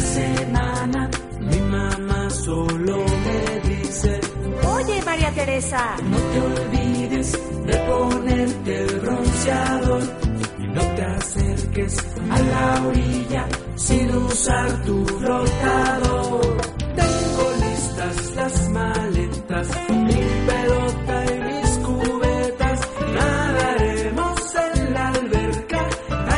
enana, mi mamá solo me dice: Oye, María Teresa, no te olvides de ponerte el bronceador y no te acerques a la orilla sin usar tu flotador. Tengo listas las manos